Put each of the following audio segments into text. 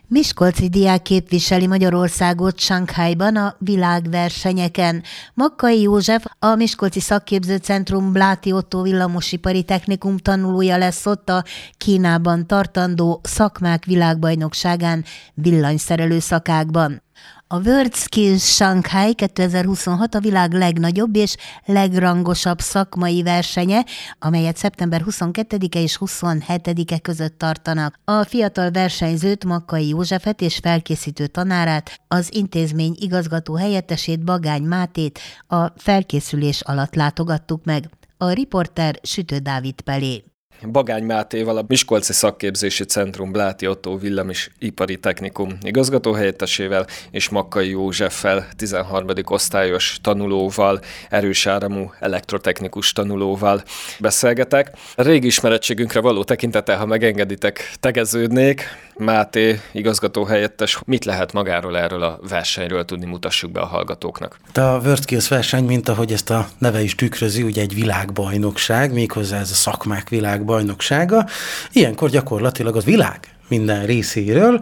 Miskolci diák képviseli Magyarországot Sanghajban a világversenyeken. Makkai József, a Miskolci Szakképzőcentrum Bláti Ottó Villamosipari Technikum tanulója lesz ott a Kínában tartandó szakmák világbajnokságán villanyszerelő szakákban. A World Skills Shanghai 2026 a világ legnagyobb és legrangosabb szakmai versenye, amelyet szeptember 22-e és 27-e között tartanak. A fiatal versenyzőt, Makkai Józsefet és felkészítő tanárát, az intézmény igazgató helyettesét, Bagány Mátét a felkészülés alatt látogattuk meg. A riporter Sütő Dávid Pelé. Bagány Mátéval, a Miskolci Szakképzési Centrum Bláti Ottó Villamosipari Technikum igazgatóhelyettesével és Makkai Józseffel, 13. osztályos tanulóval, erős áramú elektrotechnikus tanulóval beszélgetek. Régi ismerettségünkre való tekintettel, ha megengeditek, tegeződnék. Máté igazgatóhelyettes, mit lehet magáról erről a versenyről tudni, mutassuk be a hallgatóknak? A World Skills verseny, mint ahogy ezt a neve is tükrözi, ugye egy világbajnokság, méghozzá ez a szakmák világbajnoksága. Ilyenkor gyakorlatilag az világ minden részéről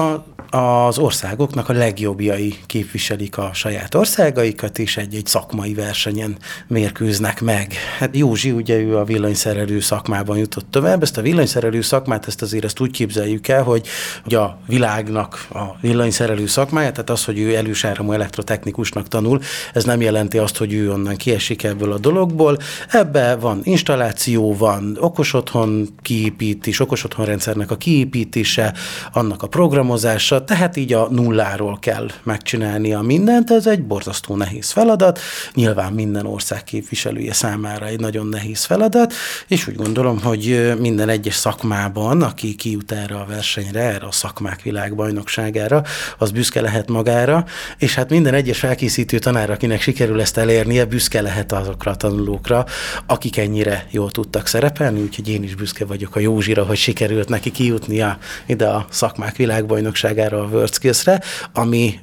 az országoknak a legjobbjai képviselik a saját országaikat, és egy szakmai versenyen mérkőznek meg. Hát Józsi, ugye ő a villanyszerelő szakmában jutott tovább. Ezt a villanyszerelő szakmát, ezt úgy képzeljük el, hogy a világnak a villanyszerelő szakmáját, tehát az, hogy ő erősáramú elektrotechnikusnak tanul, ez nem jelenti azt, hogy ő onnan kiesik ebből a dologból. Ebbe van installáció, van okosotthon kiépítés, okosotthonrendszernek a kiépítése, annak a programozása, tehát így a nulláról kell megcsinálnia mindent, ez egy borzasztó nehéz feladat, nyilván minden ország képviselője számára egy nagyon nehéz feladat, és úgy gondolom, hogy minden egyes szakmában, aki kijut erre a versenyre, erre a szakmák világbajnokságára, az büszke lehet magára, és hát minden egyes felkészítő tanár, akinek sikerül ezt elérnie, büszke lehet azokra a tanulókra, akik ennyire jól tudtak szerepelni, úgyhogy én is büszke vagyok a Józsira, hogy sikerült neki kijutnia ide a szakmák világbajnokságára, a World Skills-re, ami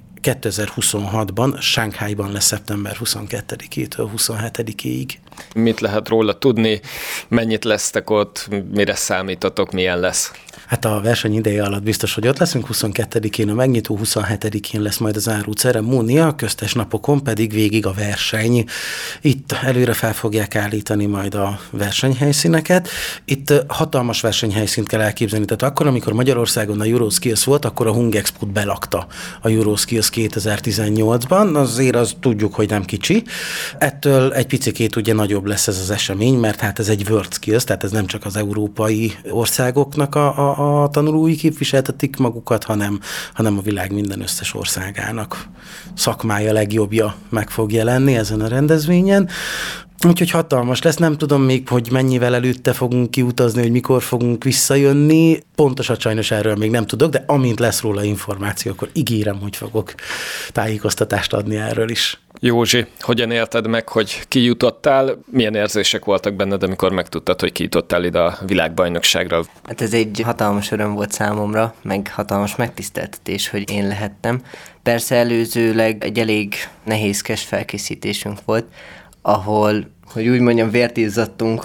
2026-ban Sanghajban lesz szeptember 22-től 27-ig. Mit lehet róla tudni? Mennyit lesztek ott? Mire számítatok? Milyen lesz? Hát a verseny ideje alatt biztos, hogy ott leszünk, 22-én a megnyitó, 27-én lesz majd a záró ceremónia, köztes napokon pedig végig a verseny. Itt előre fel fogják állítani majd a versenyhelyszíneket. Itt hatalmas versenyhelyszínt kell elképzelni. Tehát akkor, amikor Magyarországon a Euroskills volt, akkor a Hung Expo-t belakta a Euroskills 2018-ban. Azért azt tudjuk, hogy nem kicsi. Ettől egy picikét ugye nagyobb lesz ez az esemény, mert hát ez egy World Skills, tehát ez nem csak az európai országoknak a tanulói képviseltetik magukat, hanem a világ minden összes országának szakmája legjobbja meg fog jelenni ezen a rendezvényen. Úgyhogy hatalmas lesz, nem tudom még, hogy mennyivel előtte fogunk kiutazni, hogy mikor fogunk visszajönni. Pontosan sajnos erről még nem tudok, de amint lesz róla információ, akkor ígérem, hogy fogok tájékoztatást adni erről is. Józsi, hogyan élted meg, hogy kijutottál? Milyen érzések voltak benned, amikor megtudtad, hogy kijutottál ide a világbajnokságra? Hát ez egy hatalmas öröm volt számomra, meg hatalmas megtiszteltetés, hogy én lehettem. Persze előzőleg egy elég nehézkes felkészítésünk volt, ahol, hogy úgy mondjam, vért izzadtunk,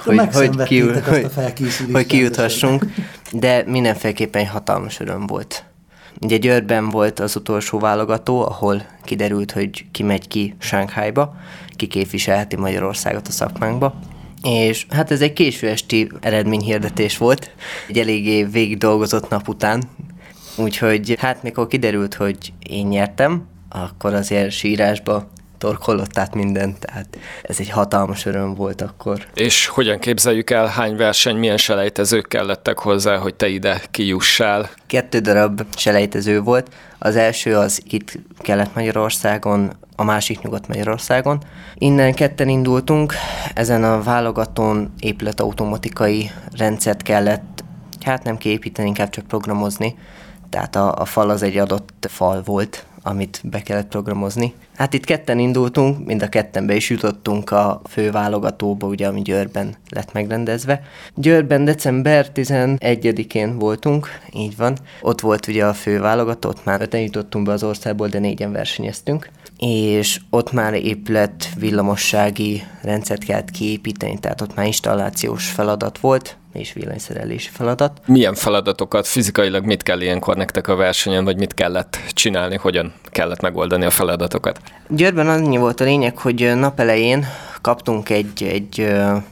hogy kijuthassunk, de mindenféleképpen egy hatalmas öröm volt. Ugye Győrben volt az utolsó válogató, ahol kiderült, hogy ki megy ki Sanghajba, ki képviselheti Magyarországot a szakmánkba. És hát ez egy késő esti eredményhirdetés volt, egy eléggé végig dolgozott nap után, úgyhogy hát mikor kiderült, hogy én nyertem, akkor azért sírásba torkollott át mindent, tehát ez egy hatalmas öröm volt akkor. És hogyan képzeljük el, hány verseny, milyen selejtezők kellettek hozzá, hogy te ide kijussál? 2 darab selejtező volt. Az első az itt Kelet-Magyarországon, a másik Nyugat-Magyarországon. Innen ketten indultunk, ezen a válogatón épületautomatikai rendszert kellett, hát nem kiépíteni, inkább csak programozni. Tehát a fal az egy adott fal volt, amit be kellett programozni. Hát itt ketten indultunk, mind a ketten be is jutottunk a fő válogatóba, ugye, ami Győrben lett megrendezve. Győrben december 11-én voltunk, így van. Ott volt ugye a fő válogató, ott már 5-en jutottunk be az országból, de 4-en versenyeztünk. És ott már épület villamossági rendszert kellett kiépíteni, tehát ott már installációs feladat volt. és villanyszerelési feladat. Milyen feladatokat, fizikailag mit kell ilyenkor nektek a versenyen, vagy mit kellett csinálni, hogyan kellett megoldani a feladatokat? Győrben annyi volt a lényeg, hogy napelején kaptunk egy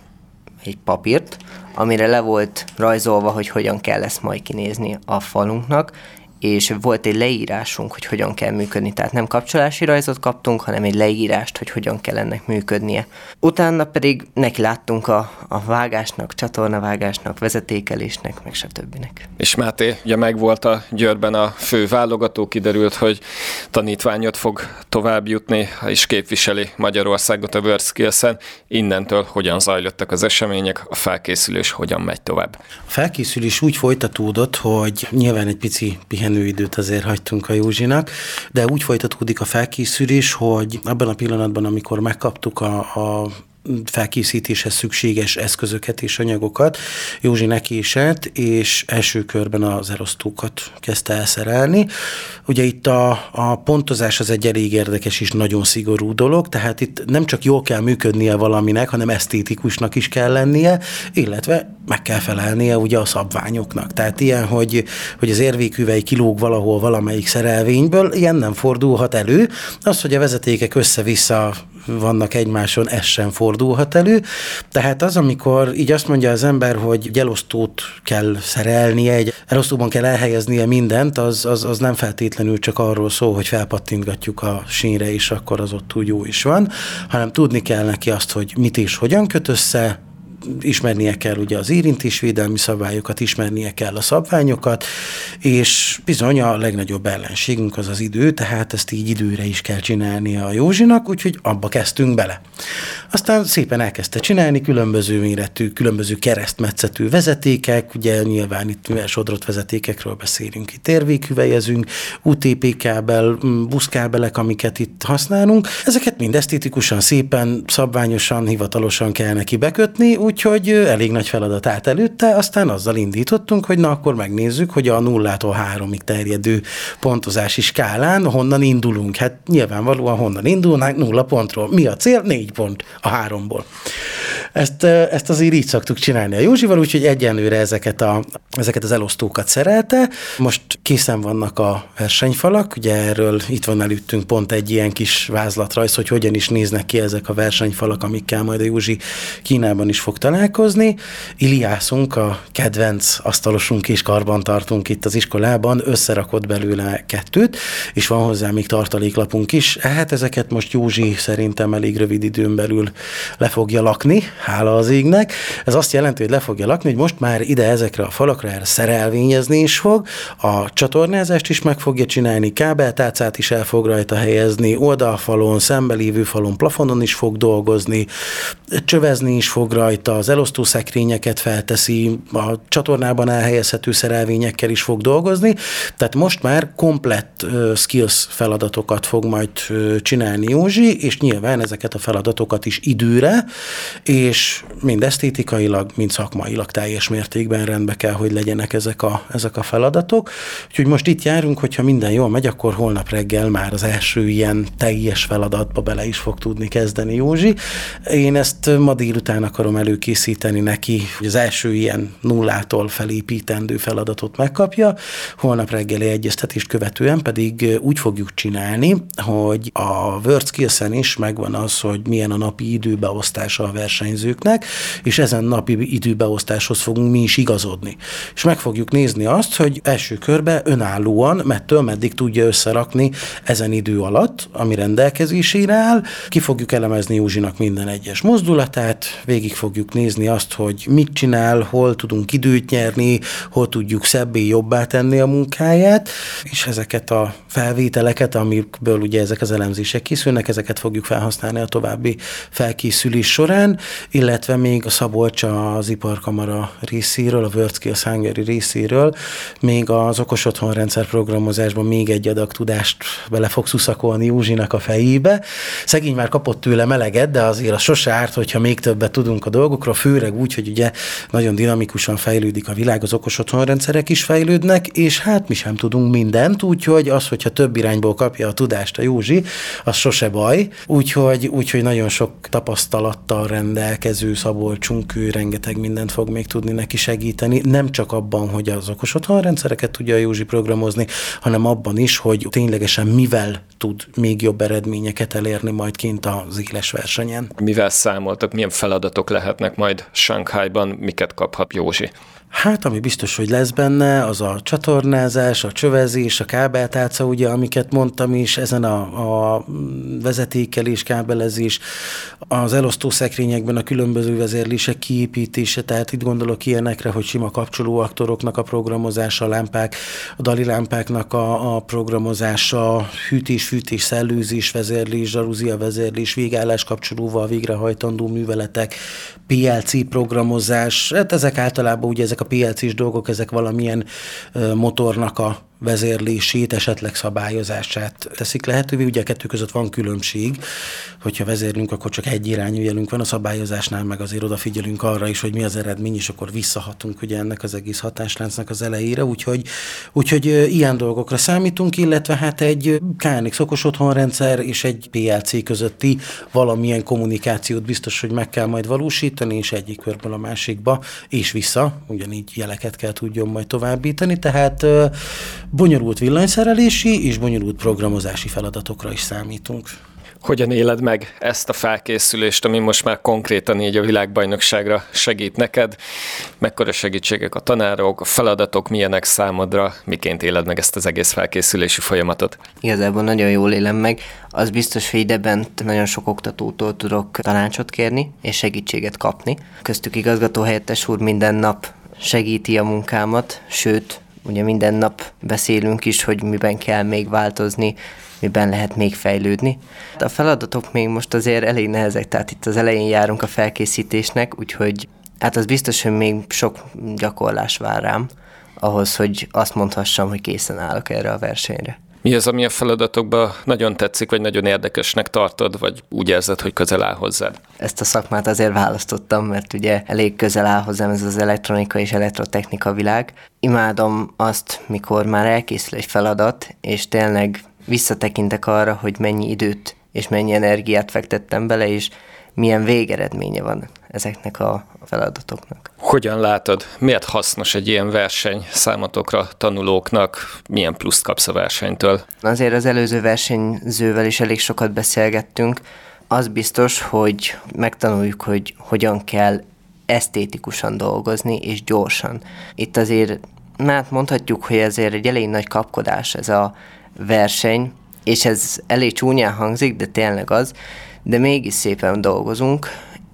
papírt, amire le volt rajzolva, hogy hogyan kell ezt majd kinézni a falunknak, és volt egy leírásunk, hogy hogyan kell működni. Tehát nem kapcsolási rajzot kaptunk, hanem egy leírást, hogy hogyan kell ennek működnie. Utána pedig neki láttunk a vágásnak, csatornavágásnak, vezetékelésnek, meg stb. És Máté, ugye megvolt a Győrben a fő válogató, kiderült, hogy tanítványot fog tovább jutni, és képviseli Magyarországot a WorldSkills-en. Innentől hogyan zajlottak az események, a felkészülés hogyan megy tovább? A felkészülés úgy folytatódott, hogy nyilván egy pici pihenőidőt azért hagytunk a Józsinak, de úgy folytatódik a felkészülés, hogy abban a pillanatban, amikor megkaptuk a felkészítéshez szükséges eszközöket és anyagokat, Józsi nekiesett, és első körben az elosztókat kezdte elszerelni. Ugye itt a pontozás az egy elég érdekes és nagyon szigorú dolog, tehát itt nem csak jól kell működnie valaminek, hanem esztétikusnak is kell lennie, illetve meg kell felelnie ugye a szabványoknak. Tehát ilyen, hogy az érvéküvely kilóg valahol valamelyik szerelvényből, ilyen nem fordulhat elő. Az, hogy a vezetékek össze-vissza vannak egymáson, ez sem fordulhat elő. Tehát az, amikor így azt mondja az ember, hogy egy elosztót kell szerelnie, egy elosztóban kell elhelyeznie mindent, az nem feltétlenül csak arról szól, hogy felpattintgatjuk a sínre, és akkor az ott úgy jó is van, hanem tudni kell neki azt, hogy mit és hogyan köt össze, ismernie kell ugye az érintésvédelmi szabályokat, ismernie kell a szabványokat, és bizony a legnagyobb ellenségünk az az idő, tehát ezt így időre is kell csinálnia a Józsinak, úgyhogy abba kezdtünk bele. Aztán szépen elkezdte csinálni különböző méretű, különböző keresztmetszetű vezetékek, ugye nyilván itt mivel sodrott vezetékekről beszélünk, itt érvékhüvelyezünk, UTP kábel, buszkábelek, amiket itt használunk, ezeket mind esztétikusan, szépen, szabványosan, hivatalosan kell neki bekötni, úgyhogy elég nagy feladat állt előtte, aztán azzal indítottunk, hogy na akkor megnézzük, hogy a 0-tól 3-ig terjedő pontozási skálán honnan indulunk. Hát nyilvánvalóan honnan indulnánk, 0 pontról. Mi a cél? 4 pont a 3-ból. Ezt azért így szoktuk csinálni a Józsival, úgyhogy egyenlőre ezeket az elosztókat szerelte. Most készen vannak a versenyfalak, ugye erről itt van előttünk pont egy ilyen kis vázlatrajz, hogy hogyan is néznek ki ezek a versenyfalak, amikkel majd a Józsi Kínában is fog találkozni. Iliászunk, a kedvenc asztalosunk és karbantartunk itt az iskolában, összerakott belőle 2, és van hozzá még tartaléklapunk is. Hát ezeket most Józsi szerintem elég rövid időn belül le fogja lakni, hála az égnek. Ez azt jelenti, hogy le fogja lakni, hogy most már ide ezekre a falakra erre szerelvényezni is fog, a csatornázást is meg fogja csinálni, kábeltálcát is el fog rajta helyezni, oldalfalon, szembelévő falon, plafonon is fog dolgozni, csövezni is fog rajta, az elosztószekrényeket felteszi, a csatornában elhelyezhető szerelvényekkel is fog dolgozni, tehát most már komplett skills feladatokat fog majd csinálni Józsi, és nyilván ezeket a feladatokat is időre, és mind esztétikailag, mind szakmailag teljes mértékben rendbe kell, hogy legyenek ezek a feladatok. Úgyhogy most itt járunk, hogyha minden jól megy, akkor holnap reggel már az első ilyen teljes feladatba bele is fog tudni kezdeni Józsi. Én ezt ma délután akarom előkészíteni neki, hogy az első ilyen 0-tól felépítendő feladatot megkapja. Holnap reggeli egyeztetést követően pedig úgy fogjuk csinálni, hogy a WorldSkills-en is megvan az, hogy milyen a napi időbeosztása a versenyzőknek, és ezen napi időbeosztáshoz fogunk mi is igazodni. És meg fogjuk nézni azt, hogy első körben önállóan, mettől meddig tudja összerakni ezen idő alatt, ami rendelkezésére áll. Ki fogjuk elemezni Józsinak minden egyes mozdulatát, végig fogjuk nézni azt, hogy mit csinál, hol tudunk időt nyerni, hol tudjuk szebbé, jobbá tenni a munkáját, és ezeket a felvételeket, amikből ugye ezek az elemzések készülnek, ezeket fogjuk felhasználni a további felkészülés során, illetve még a Szabolcs az Iparkamara részéről, a WorldSkills Hungary részéről, még az okos otthonrendszer programozásban még egy adag tudást bele fog szuszakolni Józsinak a fejébe. Szegény már kapott tőle meleget, de azért az sose árt, hogyha még többet tudunk a dolgokról, főleg úgy, hogy ugye nagyon dinamikusan fejlődik a világ, az okos otthonrendszerek is fejlődnek, és hát mi sem tudunk mindent, úgyhogy az, hogyha több irányból kapja a tudást a Józsi, az sose baj, úgyhogy nagyon sok tapasztalattal rendelkezik rendelkező Szabolcsunk, ő rengeteg mindent fog még tudni neki segíteni, nem csak abban, hogy az okos otthonrendszereket tudja a Józsi programozni, hanem abban is, hogy ténylegesen mivel tud még jobb eredményeket elérni majd kint az éles versenyen. Mivel számoltak, milyen feladatok lehetnek majd Sanghajban, miket kaphat Józsi? Hát, ami biztos, hogy lesz benne, az a csatornázás, a csövezés, a kábeltálca, ugye, amiket mondtam is, ezen a vezetékelés, kábelezés, az elosztószekrényekben a különböző vezérlések kiépítése, tehát itt gondolok ilyenekre, hogy sima kapcsolóaktoroknak a programozása, a dali lámpáknak a programozása, hűtés, fűtés, szellőzés, vezérlés, zsaruzia vezérlés, végállás kapcsolóval végrehajtandó műveletek, PLC programozás, hát ezek általában ugye ezek a PLC-s dolgok, ezek valamilyen motornak a vezérlését, esetleg szabályozását teszik lehetővé. Ugye a kettő között van különbség, hogyha vezérlünk, akkor csak egy irányú jelünk van, a szabályozásnál meg azért odafigyelünk arra is, hogy mi az eredmény, és akkor visszahatunk ugye ennek az egész hatásláncnak az elejére, úgyhogy ilyen dolgokra számítunk, illetve hát egy KNX okos otthonrendszer és egy PLC közötti valamilyen kommunikációt biztos, hogy meg kell majd valósítani, és egyik körből a másikba, és vissza, ugyanígy jeleket kell tudjon majd továbbítani, tehát bonyolult villanyszerelési és bonyolult programozási feladatokra is számítunk. Hogyan éled meg ezt a felkészülést, ami most már konkrétan így a világbajnokságra segít neked? Mekkora segítségek a tanárok, a feladatok milyenek számodra? Miként éled meg ezt az egész felkészülési folyamatot? Igazából nagyon jól élem meg. Az biztos, hogy idebent nagyon sok oktatótól tudok tanácsot kérni és segítséget kapni. Köztük igazgatóhelyettes úr minden nap segíti a munkámat, sőt, ugye minden nap beszélünk is, hogy miben kell még változni, miben lehet még fejlődni. A feladatok még most azért elég nehezek, tehát itt az elején járunk a felkészítésnek, úgyhogy hát az biztos, hogy még sok gyakorlás vár rám, ahhoz, hogy azt mondhassam, hogy készen állok erre a versenyre. Mi az, ami a feladatokban nagyon tetszik, vagy nagyon érdekesnek tartod, vagy úgy érzed, hogy közel áll hozzád? Ezt a szakmát azért választottam, mert ugye elég közel áll hozzám ez az elektronika és elektrotechnika világ. Imádom azt, mikor már elkészül egy feladat, és tényleg visszatekintek arra, hogy mennyi időt és mennyi energiát fektettem bele, és milyen végeredménye van ezeknek a feladatoknak. Hogyan látod, miért hasznos egy ilyen verseny számotokra, tanulóknak, milyen pluszt kapsz a versenytől? Azért az előző versenyzővel is elég sokat beszélgettünk. Az biztos, hogy megtanuljuk, hogy hogyan kell esztétikusan dolgozni, és gyorsan. Itt azért, hát mondhatjuk, hogy ezért egy elég nagy kapkodás ez a verseny, és ez elég csúnyán hangzik, de tényleg az, de mégis szépen dolgozunk,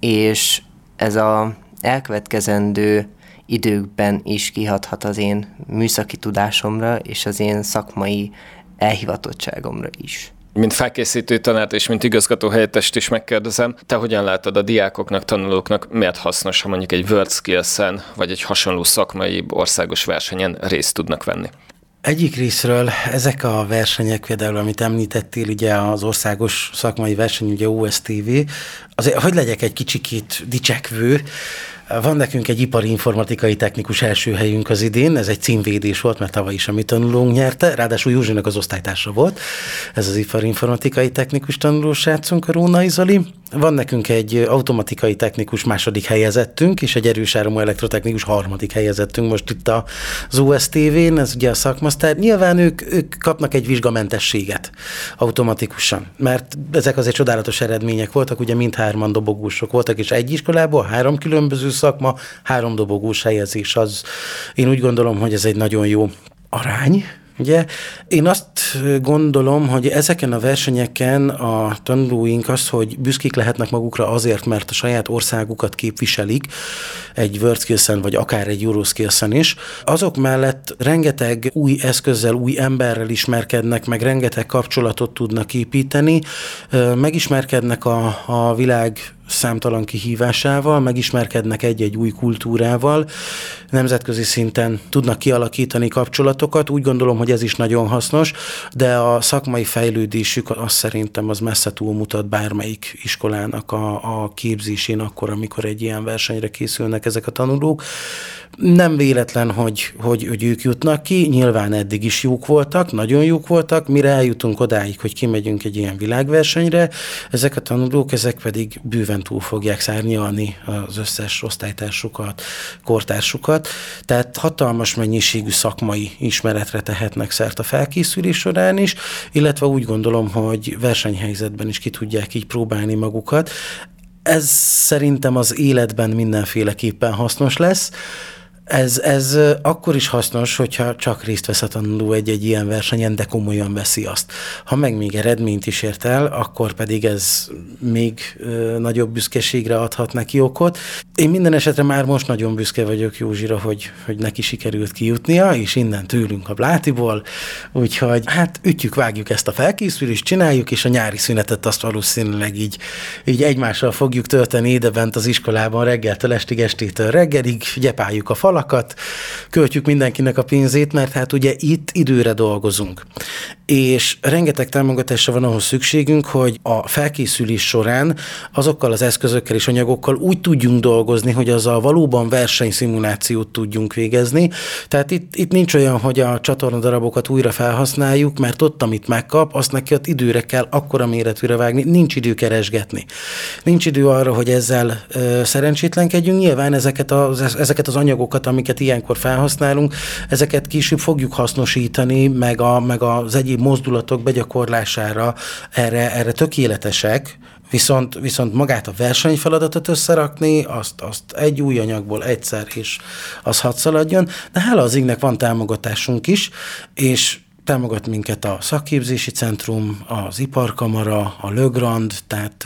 és ez a elkövetkezendő időkben is kihathat az én műszaki tudásomra, és az én szakmai elhivatottságomra is. Mint felkészítő tanárt és mint igazgatóhelyettest is megkérdezem, te hogyan látod a diákoknak, tanulóknak, miért hasznos, ha mondjuk egy WorldSkills-en vagy egy hasonló szakmai országos versenyen részt tudnak venni? Egyik részről ezek a versenyek, például amit említettél, ugye az országos szakmai verseny, ugye OSTV, azért, hogy legyek egy kicsikét dicsekvő, van nekünk egy ipari informatikai technikus első helyünk az idén, ez egy címvédés volt, mert tavaly is a mi tanulónk nyerte, ráadásul Józsinak az osztálytársa volt, ez az ipari informatikai technikus tanulósrácunk, a Rónai Zoli. Van nekünk egy automatikai technikus második helyezettünk, és egy erős áramú elektrotechnikus harmadik helyezettünk most itt az OSTV-n, ez ugye a szakmasztár. Nyilván ők kapnak egy vizsgamentességet automatikusan, mert ezek azért csodálatos eredmények voltak, ugye mindhárman dobogósok voltak, és egy iskolából 3 különböző szakma, 3 dobogós helyezés. Én úgy gondolom, hogy ez egy nagyon jó arány. Ugye? Én azt gondolom, hogy ezeken a versenyeken a tanulóink az, hogy büszkék lehetnek magukra azért, mert a saját országukat képviselik egy WorldSkills-en, vagy akár egy EuroSkills-en is. Azok mellett rengeteg új eszközzel, új emberrel ismerkednek, meg rengeteg kapcsolatot tudnak építeni, megismerkednek a világ számtalan kihívásával, megismerkednek egy-egy új kultúrával, nemzetközi szinten tudnak kialakítani kapcsolatokat. Úgy gondolom, hogy ez is nagyon hasznos, de a szakmai fejlődésük azt szerintem az messze túlmutat bármelyik iskolának a képzésén akkor, amikor egy ilyen versenyre készülnek ezek a tanulók. Nem véletlen, hogy ők jutnak ki, nyilván eddig is jók voltak, nagyon jók voltak, mire eljutunk odáig, hogy kimegyünk egy ilyen világversenyre, ezek a tanulók, ezek pedig bőven ezen túl fogják szárnyalni az összes osztálytársukat, kortársukat. Tehát hatalmas mennyiségű szakmai ismeretre tehetnek szert a felkészülés során is, illetve úgy gondolom, hogy versenyhelyzetben is ki tudják így próbálni magukat. Ez szerintem az életben mindenféleképpen hasznos lesz. Ez akkor is hasznos, hogyha csak részt vesz a tanuló egy ilyen versenyen, de komolyan veszi azt. Ha meg még eredményt is ért el, akkor pedig ez még nagyobb büszkeségre adhat neki okot. Én minden esetre már most nagyon büszke vagyok Józsira, hogy neki sikerült kijutnia, és innen tőlünk a Blátiból. Úgyhogy hát ütjük, vágjuk ezt a felkészülést, csináljuk, és a nyári szünetet azt valószínűleg így egymással fogjuk tölteni idebent az iskolában reggeltől estig, estétől reggelig, gyepáljuk a falakat, költjük mindenkinek a pénzét, mert hát ugye itt időre dolgozunk. És rengeteg támogatásra van ahhoz szükségünk, hogy a felkészülés során azokkal az eszközökkel és anyagokkal úgy tudjunk dolgozni, hogy azzal valóban versenyszimulációt tudjunk végezni. Tehát itt nincs olyan, hogy a csatornadarabokat újra felhasználjuk, mert ott, amit megkap, azt neki ott időre kell akkora méretűre vágni, nincs idő keresgetni. Nincs idő arra, hogy ezzel szerencsétlenkedjünk. Nyilván ezeket az anyagokat, amiket ilyenkor felhasználunk, ezeket később fogjuk hasznosítani, meg az egyéb mozdulatok begyakorlására erre tökéletesek, viszont magát a versenyfeladatot összerakni, azt egy új anyagból egyszer, és az hadd szaladjon. De hála az égnek van támogatásunk is, és támogat minket a szakképzési centrum, az iparkamara, a Le Grand, tehát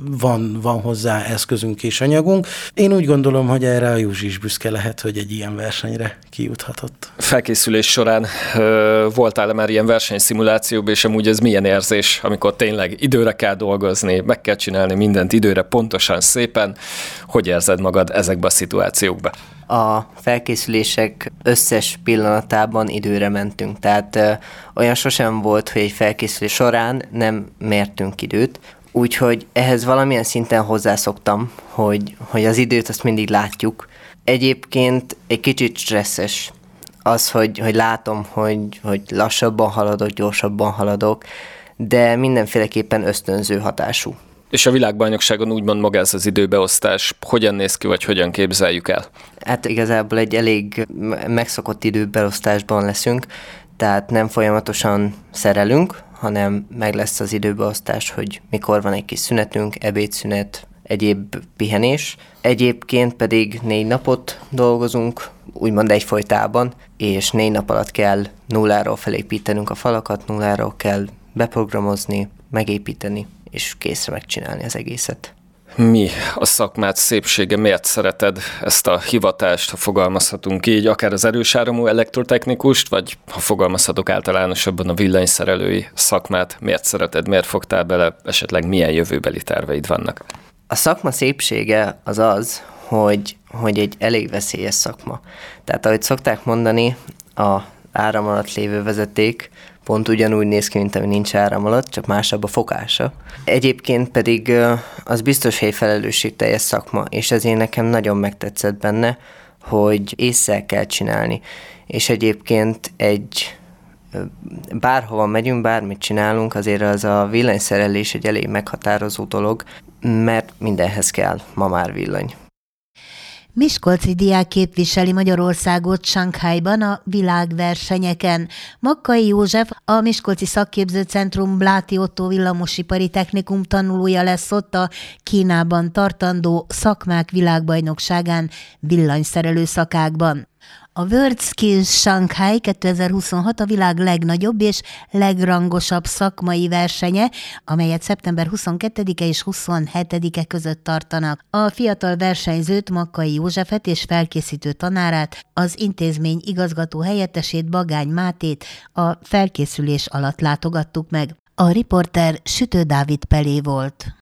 van hozzá eszközünk és anyagunk. Én úgy gondolom, hogy erre a Józsi is büszke lehet, hogy egy ilyen versenyre kijuthatott. Felkészülés során voltál-e már ilyen versenyszimulációban, és amúgy ez milyen érzés, amikor tényleg időre kell dolgozni, meg kell csinálni mindent időre, pontosan, szépen. Hogy érzed magad ezekben a szituációkban? A felkészülések összes pillanatában időre mentünk, tehát olyan sosem volt, hogy egy felkészülés során nem mértünk időt, úgyhogy ehhez valamilyen szinten hozzászoktam, hogy az időt azt mindig látjuk. Egyébként egy kicsit stresszes az, hogy látom, hogy lassabban haladok, gyorsabban haladok, de mindenféleképpen ösztönző hatású. És a világbajnokságon úgymond maga ez az időbeosztás hogyan néz ki, vagy hogyan képzeljük el? Hát igazából egy elég megszokott időbeosztásban leszünk, tehát nem folyamatosan szerelünk, hanem meg lesz az időbeosztás, hogy mikor van egy kis szünetünk, ebédszünet, egyéb pihenés. Egyébként pedig 4 napot dolgozunk, úgymond egyfolytában, és 4 nap alatt kell nulláról felépítenünk a falakat, nulláról kell beprogramozni, megépíteni, és készre megcsinálni az egészet. Mi a szakmát szépsége? Miért szereted ezt a hivatást, ha fogalmazhatunk így, akár az erősáramú elektrotechnikust, vagy ha fogalmazhatok általánosabban a villanyszerelői szakmát? Miért szereted? Miért fogtál bele? Esetleg milyen jövőbeli terveid vannak? A szakma szépsége az, hogy egy elég veszélyes szakma. Tehát ahogy szokták mondani, a áram alatt lévő vezeték pont ugyanúgy néz ki, mint ami nincs áram alatt, csak másabb a fogása. Egyébként pedig az biztos, hogy felelősségteljes szakma, és ezért nekem nagyon megtetszett benne, hogy ésszel kell csinálni. És egyébként bárhova megyünk, bármit csinálunk, azért az a villanyszerelés egy elég meghatározó dolog, mert mindenhez kell ma már villany. Miskolci diák képviseli Magyarországot Sanghajban a világversenyeken. Makkai József, a Miskolci Szakképzőcentrum Bláti Ottó Villamosipari Technikum tanulója lesz ott a Kínában tartandó szakmák világbajnokságán villanyszerelő szakákban. A World Skills Shanghai 2026 a világ legnagyobb és legrangosabb szakmai versenye, amelyet szeptember 22-e és 27-e között tartanak. A fiatal versenyzőt, Makkai Józsefet és felkészítő tanárát, az intézmény igazgató helyettesét, Bagány Mátét a felkészülés alatt látogattuk meg. A riporter Sütő Dávid Pelé volt.